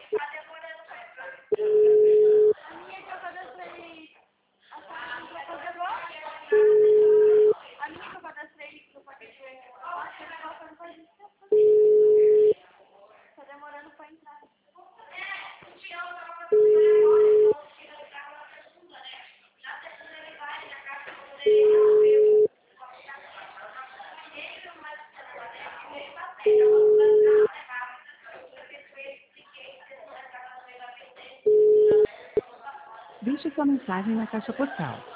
A minha que eu cadastrei. A sua que eu fazer agora? A minha que eu cadastrei no pacote. Nossa, não faz isso. Tá demorando pra entrar. Deixe sua mensagem na caixa postal